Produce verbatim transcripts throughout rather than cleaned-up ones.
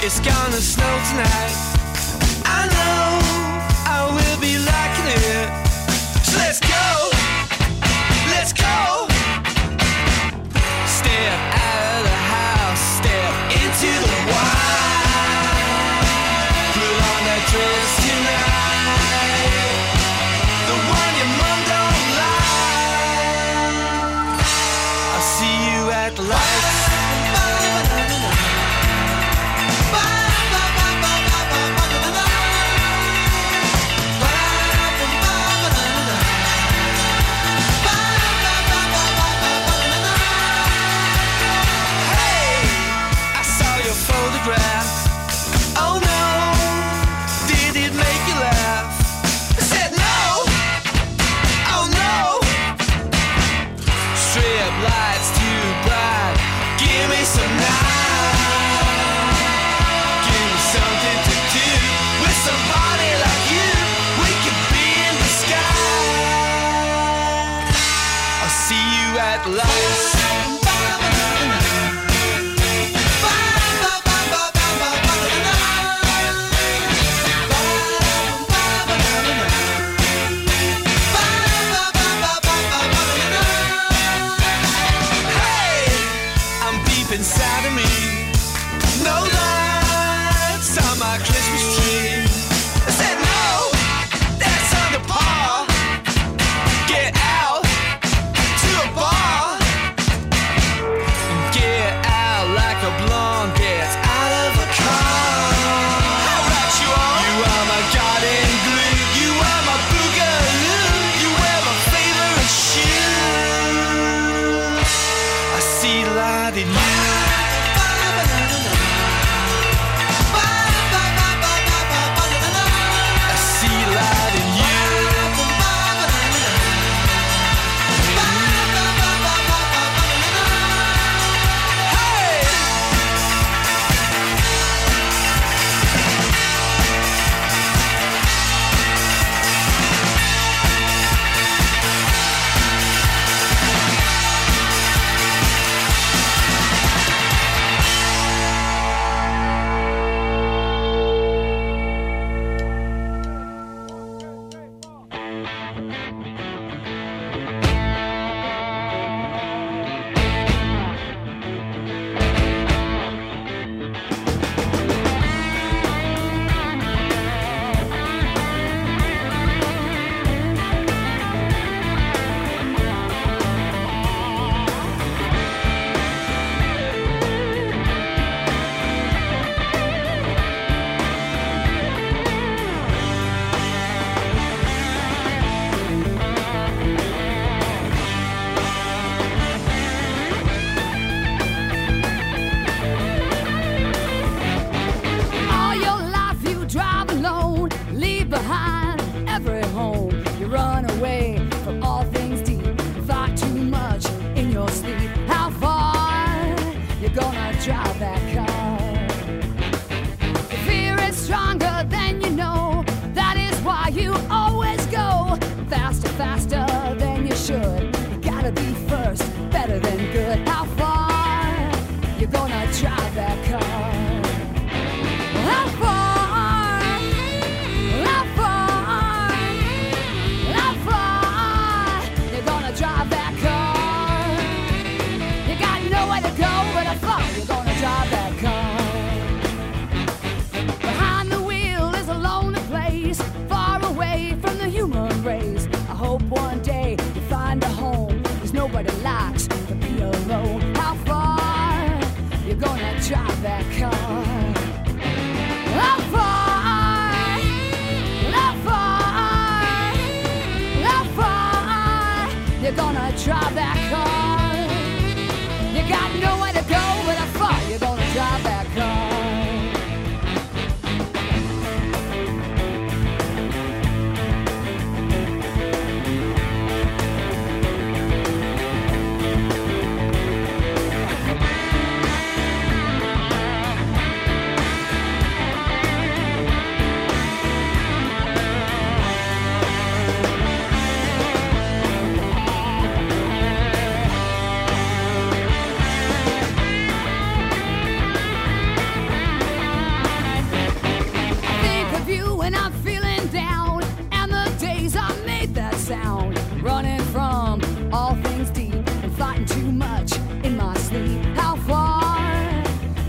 It's gonna snow tonight. I know I will be liking it. So let's go, let's go. Step out of the house, step into the wild. Put on that dress tonight, the one your mom don't like. I'll see you at the lights. Oh no, did it make you laugh? I said no, oh no. Strip lights too bright, give me some night. Give me something to do with somebody like you. We could be in the sky. I'll see you at the lights. Inside of me, no lights on my Christmas tree. I said no, that's under par. Get out to a bar and get out like a blonde gets out of a car. How right you are! You are my garden glue. You are my boogaloo. You wear my favorite shoes. I see light in you.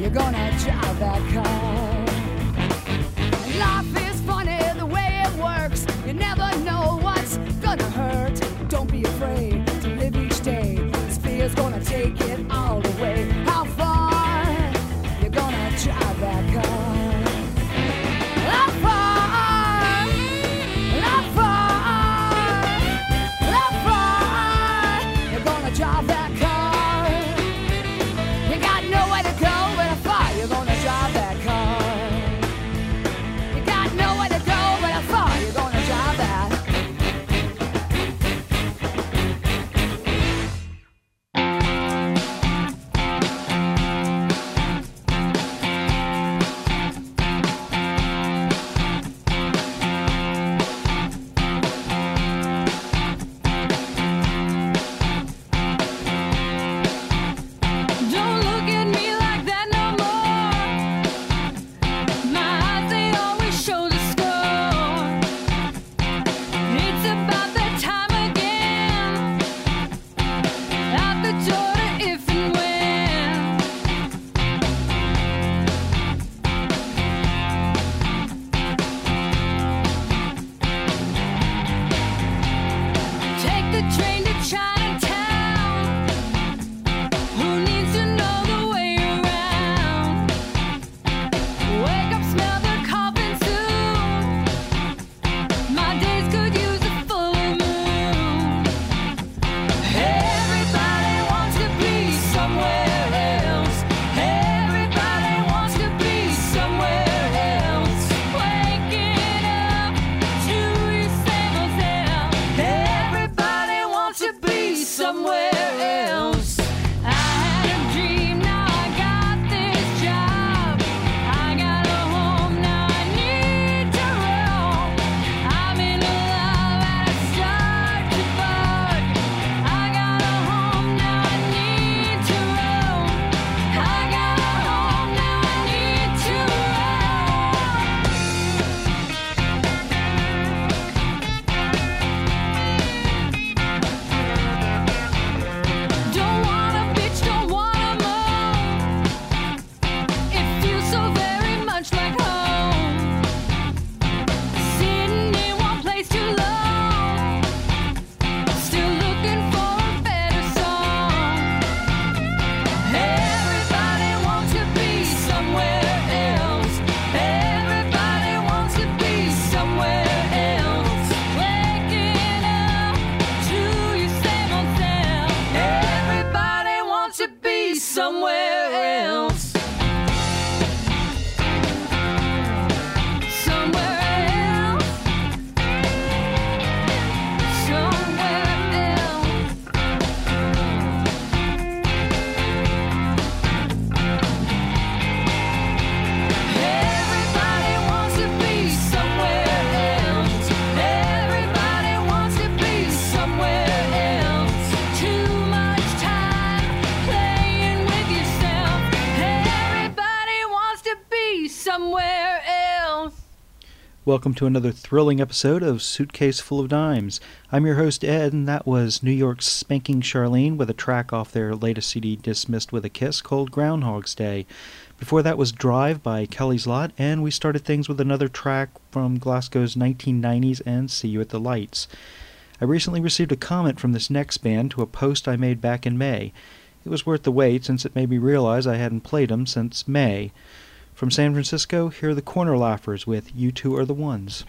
you're gonna drive that car. Life is funny the way it works. You never know what's gonna hurt. Don't be afraid to live each day. This fear's gonna take it all away. How far you're gonna drive that car? How far? How far? How far you're gonna drive that car? You got nowhere to go, but how far you're gonna drive that car? You got nowhere to go, but how far you're gonna drive that? Don't look at me like that no more. My eyes, they always show the score. It's about that time again. Out the door to if and when. Take the train to Chinatown. Who needs to know the way around? Wake up, smell the coffin soon. My days could use a full moon. Everybody wants to be somewhere else. Everybody wants to be somewhere else. Waking up to your same old self. Everybody wants to be somewhere else. I had a dream, now I got this job. I got a home, now I need to roam. I'm in love and I start to bug. I got a home, now I need to roam. I got a home, now I need to roam. Don't wanna bitch, don't wanna moan. It feels so very much like home. Sitting in one place too long. Still looking for a better song. Everybody wants to be somewhere else. Everybody wants to be somewhere else. Waking up to your same old self. Everybody wants to be somewhere else. Somewhere else. Somewhere else. Everybody wants to be somewhere else. Everybody wants to be somewhere else. Too much time playing with yourself. Everybody wants to be somewhere else. Welcome to another thrilling episode of Suitcase Full of Dimes. I'm your host, Ed, and that was New York's Spanking Charlene with a track off their latest C D, Dismissed with a Kiss, called Groundhog's Day. Before that was Drive by Kelly's Lot, and we started things with another track from Glasgow's nineteen nineties and See You at the Lights. I recently received a comment from this next band to a post I made back in May. It was worth the wait, since it made me realize I hadn't played them since May. From San Francisco, here are the Corner Laughers with You Two Are the Ones.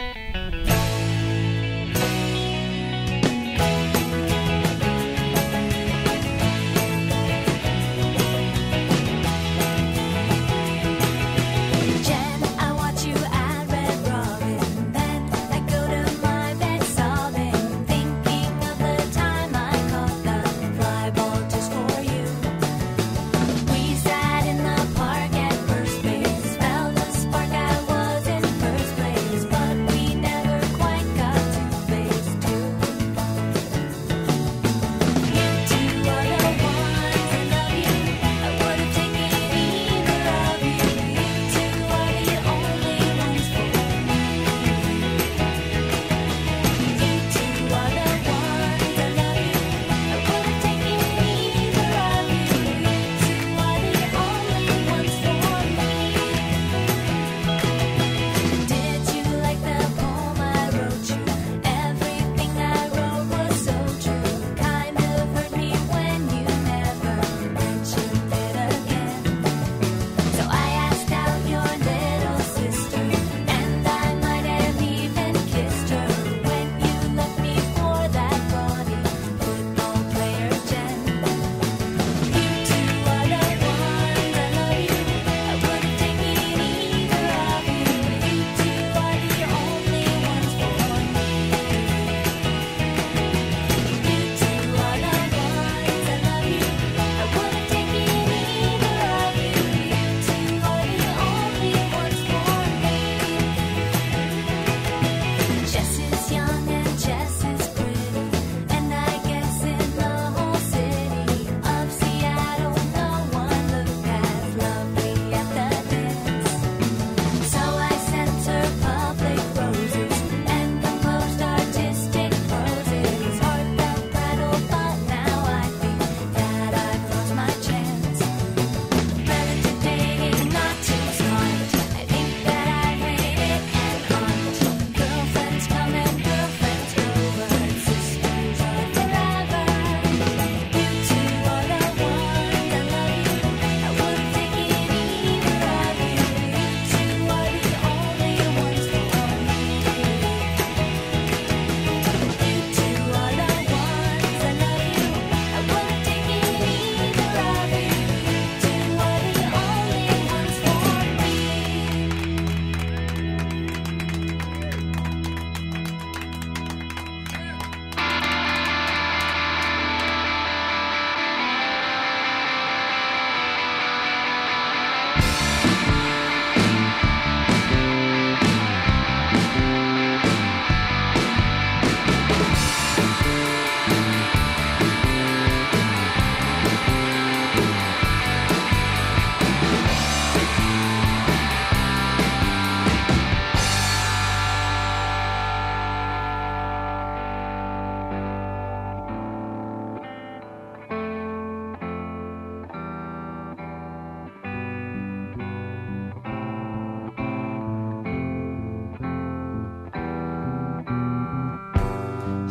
Jen, I watch you at Red Robin. Then I go to my bed sobbing, thinking of the time I caught the fly ball just for you. We sat in the park at first base, felt the spark I was in first place, but we never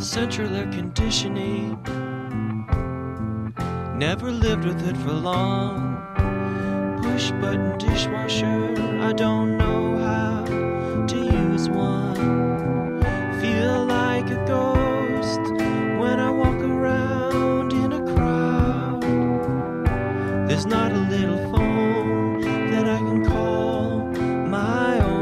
central air conditioning. Never lived with it for long. Push button dishwasher, I don't know how to use one. Feel like a ghost when I walk around in a crowd. There's not a little phone that I can call my own.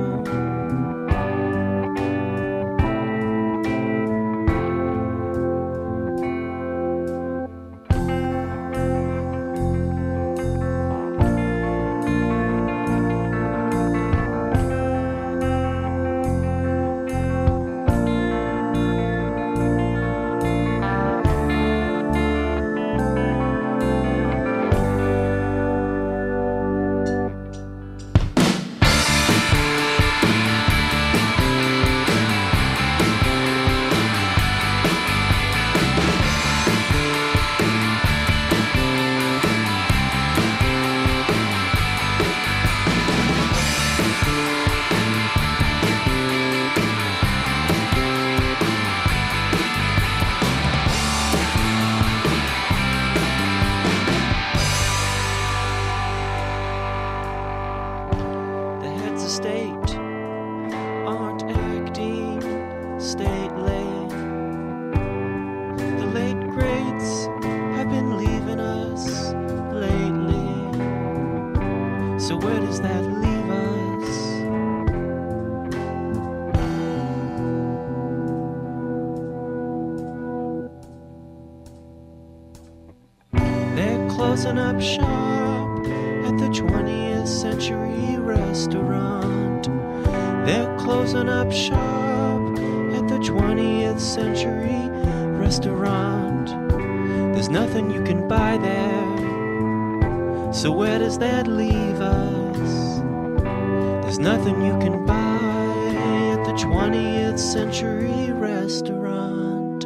Closing up shop at the twentieth century restaurant. They're closing up shop at the twentieth century restaurant. There's nothing you can buy there, so where does that leave us? There's nothing you can buy at the twentieth century restaurant.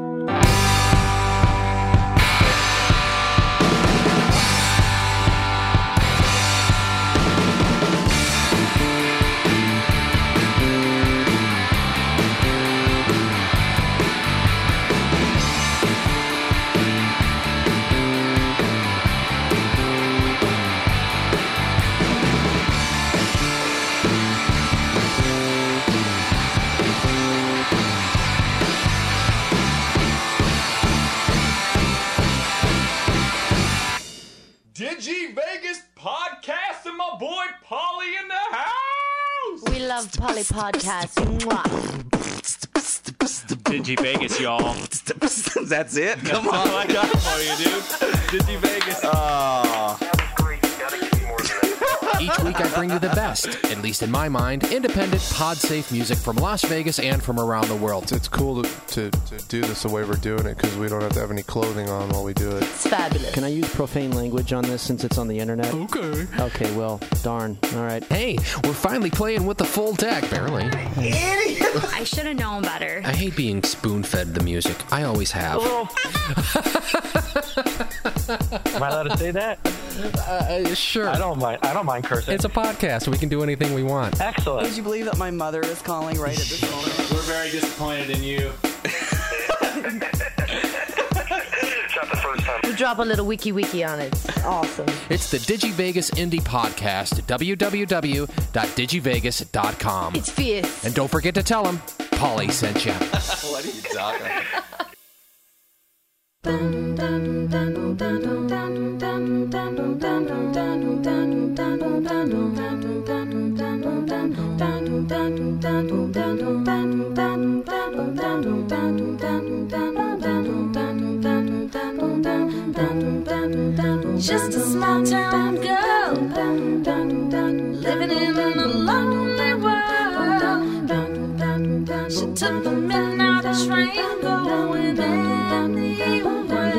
Digi-Vegas podcast and my boy Polly in the house. We love Polly Podcast. Mwah. Digi-Vegas, y'all. That's it? Come That's on. all I got for you, dude. Digi-Vegas. Oh. Each week I bring you the best, at least in my mind, independent, pod-safe music from Las Vegas and from around the world. It's cool to, to, to do this the way we're doing it because we don't have to have any clothing on while we do it. It's fabulous. Can I use profane language on this since it's on the internet? Okay. Okay, well, darn. All right. Hey, we're finally playing with the full deck, barely. I should have known better. I hate being spoon-fed the music. I always have. Am I allowed to say that? Uh, sure. I don't mind. I don't mind cursing. It's a podcast. We can do anything we want. Excellent. Would you believe that my mother is calling right at this moment? We're very disappointed in you. We drop a little wiki wiki on it. It's awesome. It's the Digi-Vegas Indie Podcast, w w w dot digi vegas dot com. It's fierce. And don't forget to tell them Polly sent you. What are you talking about? Just a small town girl living in a lonely world. She took the midnight train going anywhere.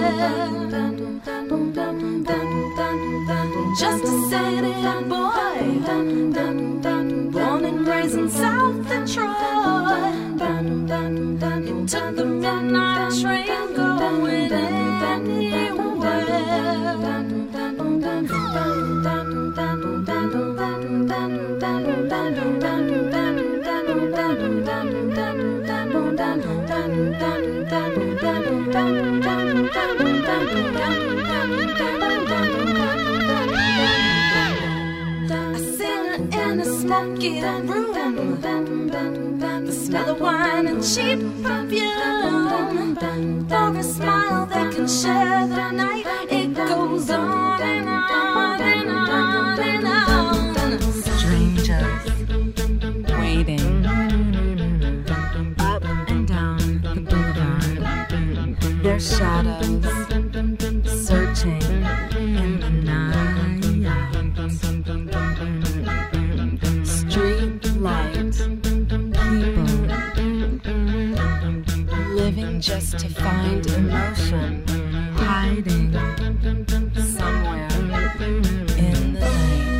Just a city boy, born and raised in South Detroit. He took the midnight train going anywhere. in a smoky room. The smell of wine and cheap perfume. For a smile they can share the night. It goes on and on and on and on. Strangers waiting up and down the boulevard. Their shadows searching in the night. Street light people living just to find emotion, hiding somewhere in the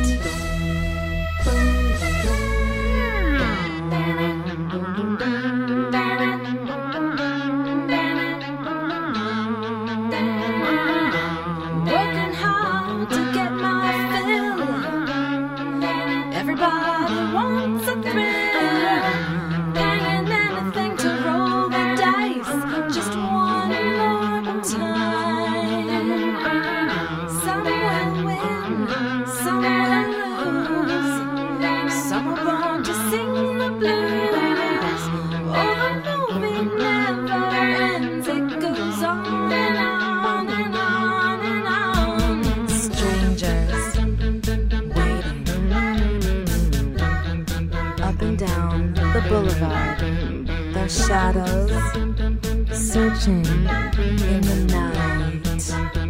working hard to get my fill. Everybody wants a thrill. Paying anything to roll the dice. Just one more time. Some will win, some will lose. Some are born to sing the blues. Oh, the movie never ends. It goes on and on and on and on. Strangers waiting up and down the boulevard. Their shadows searching in the night.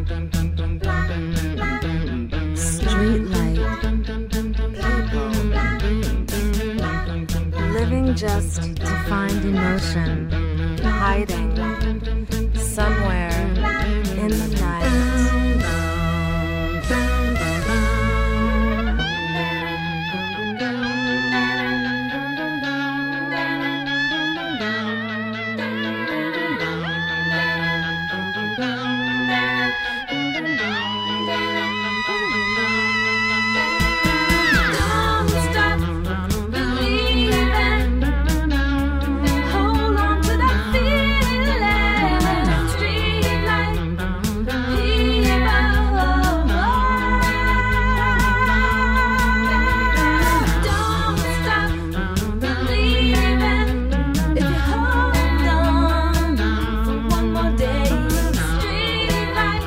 Streetlight people living just to find emotion, hiding somewhere in the night. Don't stop believing. Hold on to that feeling. Streetlight people. Don't stop believing. If you hold on for one more day. Streetlight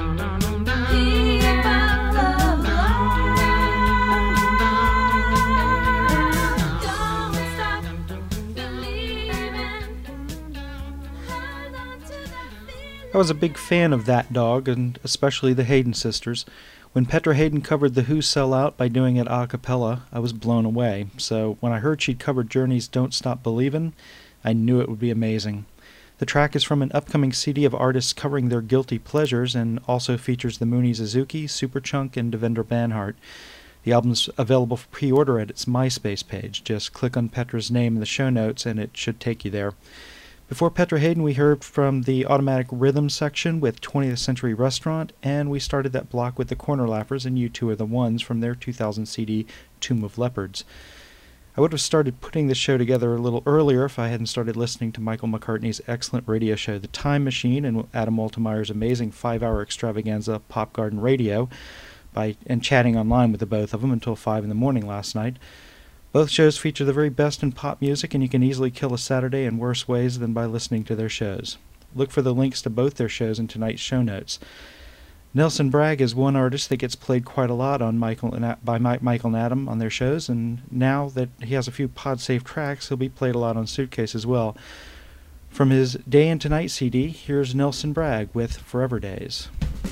I was a big fan of That Dog, and especially the Hayden sisters. When Petra Hayden covered The Who Sell Out by doing it a cappella, I was blown away. So when I heard she'd covered Journey's Don't Stop Believin', I knew it would be amazing. The track is from an upcoming C D of artists covering their guilty pleasures and also features the Mooney Suzuki, Superchunk, and Devendra Banhart. The album's available for pre-order at its MySpace page. Just click on Petra's name in the show notes and it should take you there. Before Petra Hayden, we heard from the Automatic Rhythm section with twentieth Century Restaurant, and we started that block with the Corner Laughers and You Two Are the Ones from their two thousand C D Tomb of Leopards. I would have started putting the show together a little earlier if I hadn't started listening to Michael McCartney's excellent radio show The Time Machine and Adam Altemeyer's amazing five-hour extravaganza Pop Garden Radio, by and chatting online with the both of them until five in the morning last night. Both shows feature the very best in pop music, and you can easily kill a Saturday in worse ways than by listening to their shows. Look for the links to both their shows in tonight's show notes. Nelson Bragg is one artist that gets played quite a lot on Michael and by Mike, Michael and Adam on their shows, and now that he has a few pod-safe tracks, he'll be played a lot on Suitcase as well. From his Day and Tonight C D, here's Nelson Bragg with Forever Days.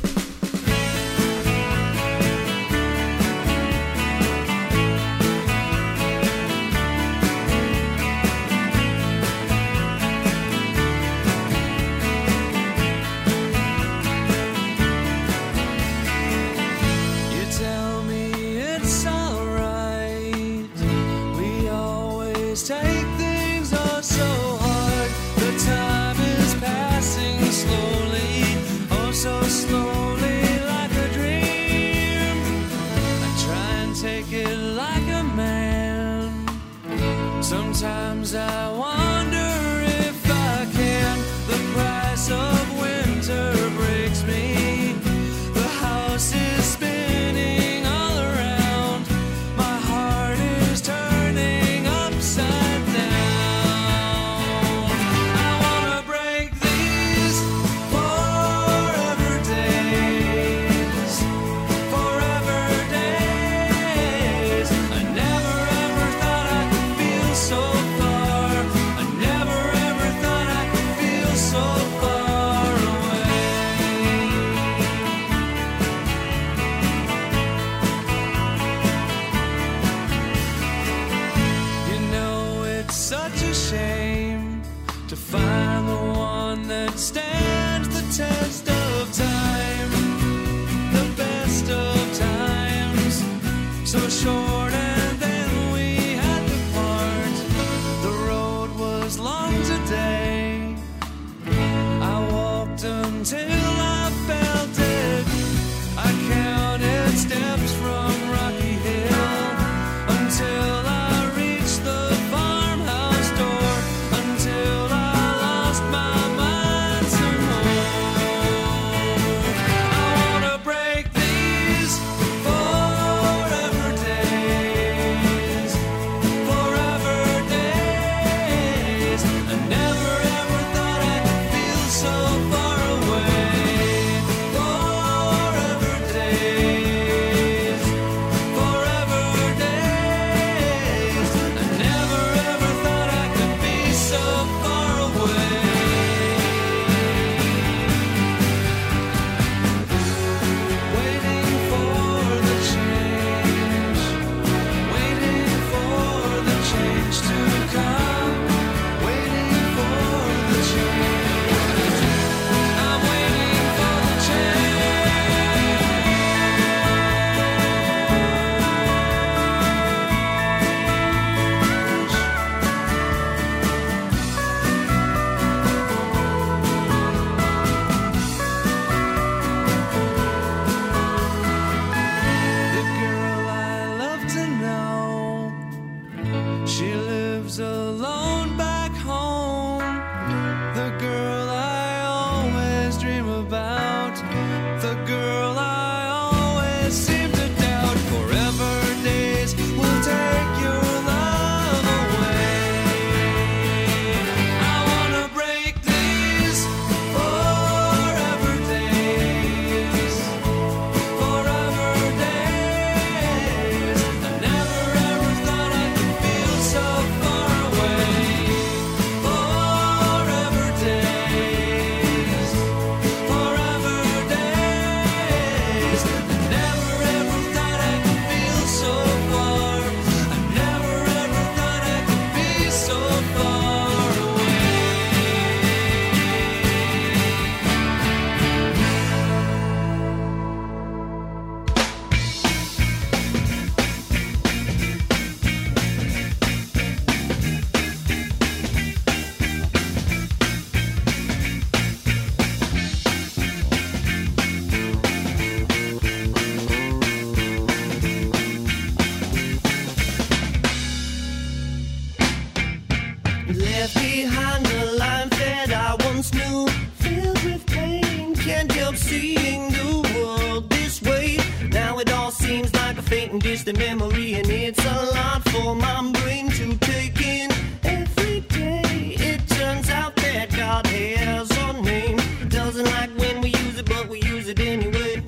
Sometimes I wonder if I can. The price of winter breaks me. The house is spinning all around. My heart is She lives alone back home, the girl I always dream about, the girl I always seem to doubt. Forever days will take your love away. I wanna break these forever days, forever days. I never ever thought I could feel so far away. Forever days, forever days. I never ever thought I could feel so far. I never ever thought I could be so far away. Left behind a life that I once knew, filled with pain. Can't help seeing the world this way. Now it all seems like a faint and distant memory, and it's a lot for my brain to take in. Every day it turns out that God has a name. Doesn't like when we use it, but we use it anyway.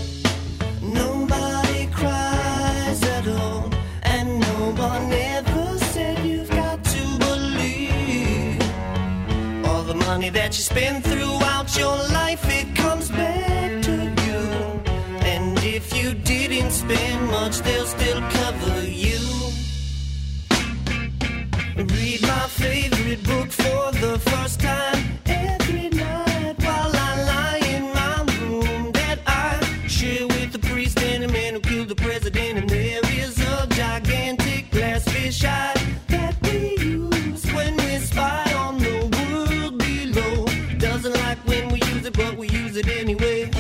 Nobody cries at all, and no one ever said you've got to believe. All the money that you spend throughout your life, it comes back to you. And if you didn't spend much, they'll still cover you. Read my favorite book for the first time every night while I lie in my room that I share with the priest and a man who killed the president. And there is a gigantic glass fish eye that we use when we spy on the world below. Doesn't like when we use it, but we use it anyway.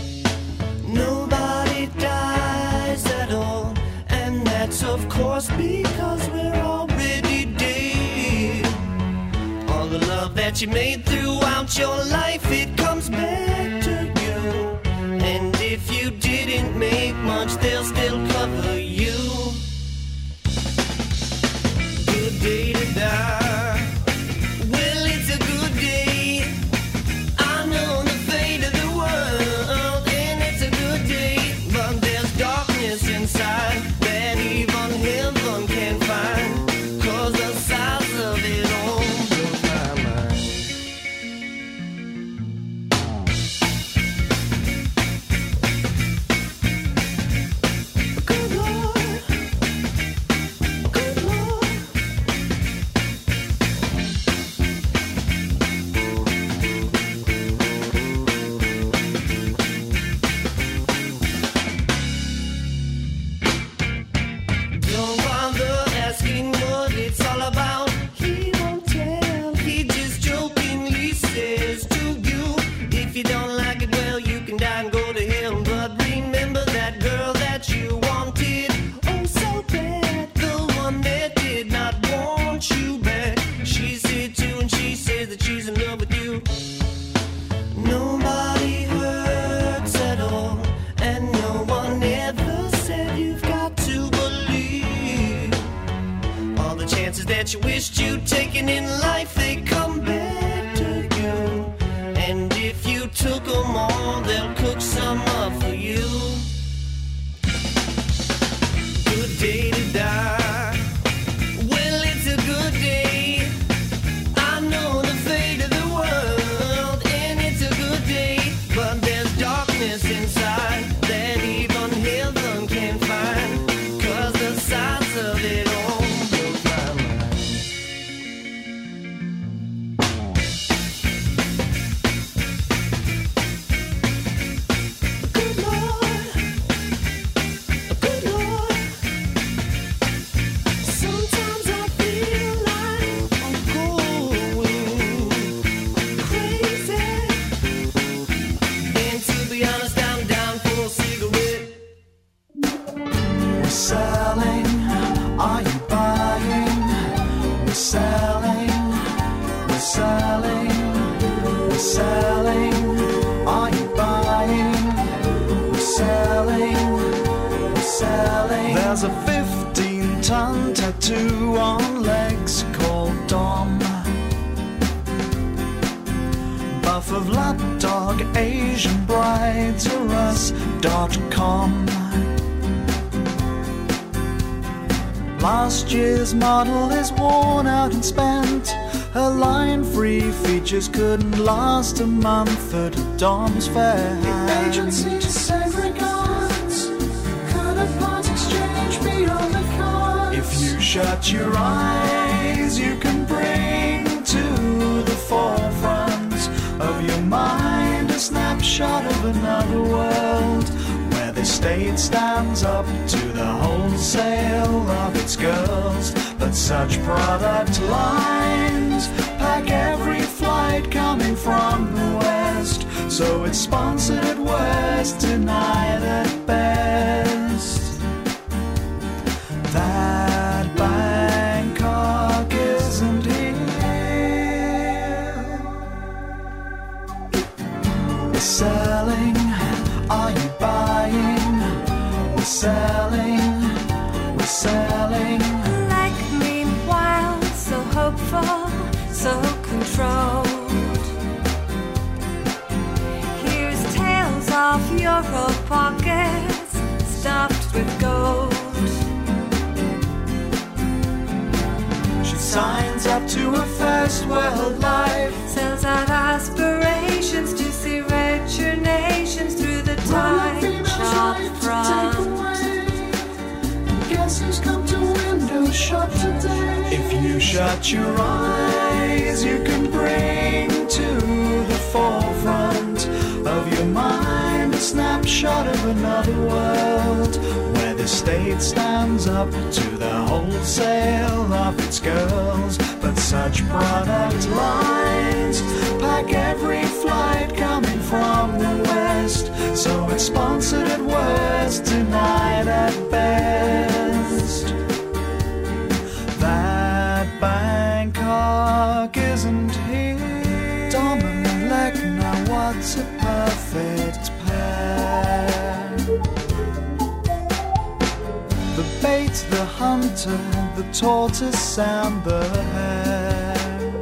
Nobody dies at all, and that's of course because we're already dead. All the love that you made throughout your life, it comes back to you. And if you didn't make much, they'll still cover you. Good day to die. Well, it's a good day. I know the fate of the world, and it's a good day. But there's darkness inside that even heaven can't find. 'Cause the size of it all blows my mind. Good Lord, good Lord. Don't bother asking what it's all about. He won't tell. He just jokingly says to you, if you don't like it, well, you can die and go to hell. But remember that girl that you wanted, oh so bad, the one that did not want you back. She's here too, and she says that she's in love with you. Nobody hurts at all, and no one ever said you've got to believe. All the chances that you wished you'd taken in life, they come back to you. And if you took them all, they'll cook some up for you. Good day to die. Well, it's a good day. I know the fate of the world, and it's a good day. But there's darkness inside that even heaven can't find. 'Cause the size of it all blows my mind. Good one tattoo on legs called Dom. Buff of lapdog, Asian brides are us dot com. Last year's model is worn out and spent. Her line-free features couldn't last a month at a Dom's fair. The agency sent regards. Could a part exchange be on the cards? If you shut your eyes, you can bring to the forefront of your mind a snapshot of another world, where the state stands up to the wholesale of its girls. But such product lines pack every flight coming from the west, so it's sponsored at worst, denied at best. That Bangkok isn't here. We're selling, are you buying? We're selling, we're selling. Like meanwhile, so hopeful, so controlled. Here's tales of Euro pockets stuffed with gold. She signs up to her first world life, Sells out aspirations to see richer nations through the time shop front. Guess who's come to window shop today? If you shut your eyes, you can bring to the forefront of your mind a snapshot of another world, where the state stands up to the wholesale of its girls. But such product lines pack every flight coming from the west, so it's sponsored at worst, denied at best. That Bangkok isn't here. Dom and Malek, now what's a perfect pair? The bait, the hunter, the tortoise and the hare.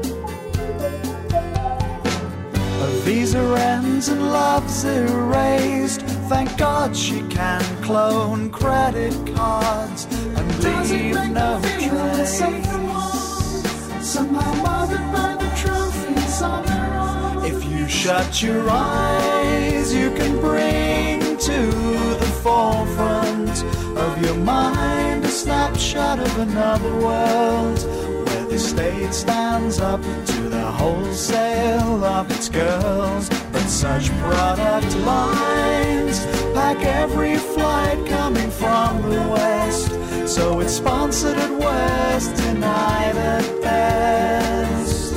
Her visa ends and love's erased. Thank God she can clone credit cards and leave no trace. Somehow mothered by the trophies on her arm. If you shut your eyes, you can bring to the forefront of your mind a snapshot of another world, where the state stands up to the wholesale of its girls. But such product lines pack every flight coming from the west, so it's sponsored at worst, denied at best.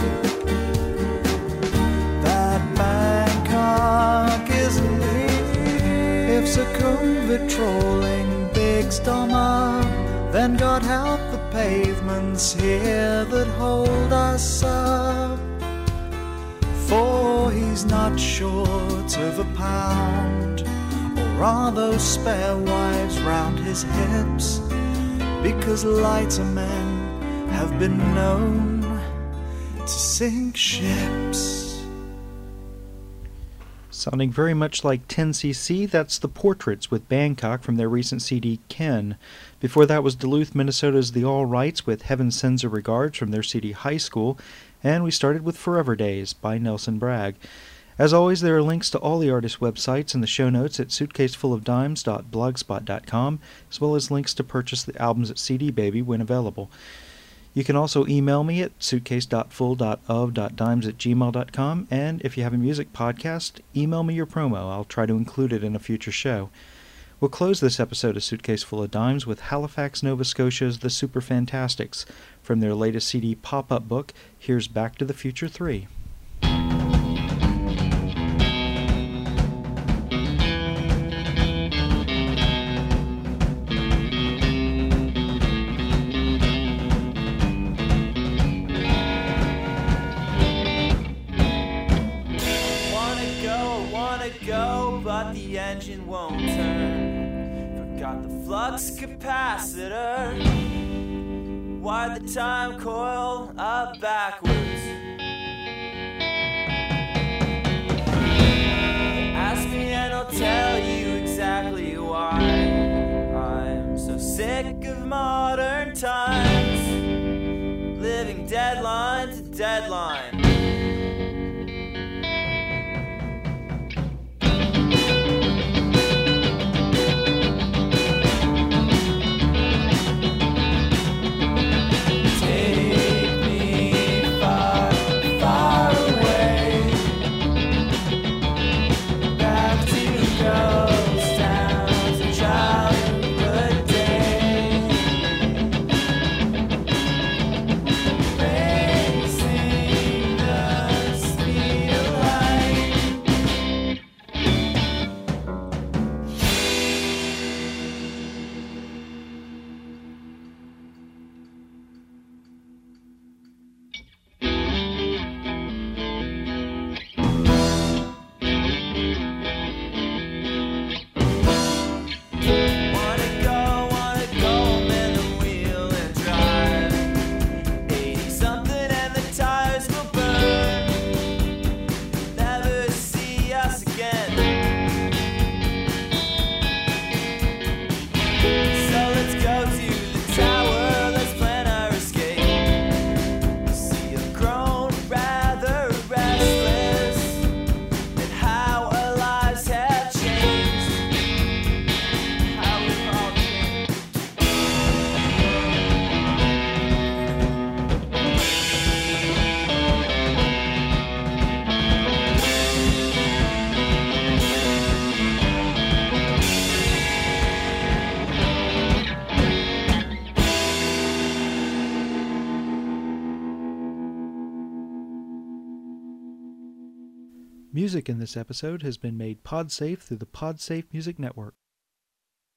That Bangkok isn't here. If circumvitrolling bigs Dom up, then God help the pavements here that hold us up. For he's not short of a pound, or are those spare wives round his hips? Because lighter men have been known to sink ships. Sounding very much like ten C C, that's The Portraits with Bangkok from their recent C D Ken. Before that was Duluth, Minnesota's The All Rights with Heaven Sends Her Regards from their C D High School, and we started with Forever Days by Nelson Bragg. As always, there are links to all the artists' websites in the show notes at suitcaseful of dimes dot blogspot dot com, as well as links to purchase the albums at C D Baby when available. You can also email me at suitcase dot full dot of dot dimes at gmail dot com, and if you have a music podcast, email me your promo. I'll try to include it in a future show. We'll close this episode of Suitcase Full of Dimes with Halifax, Nova Scotia's The Super Fantastics from their latest C D pop-up book, Here's Back to the Future three. But the engine won't turn. Forgot the flux capacitor. Wind the time coil up backwards. Ask me and I'll tell you exactly why. I'm so sick of modern times, living deadline to deadline. Music in this episode has been made PodSafe through the PodSafe Music Network.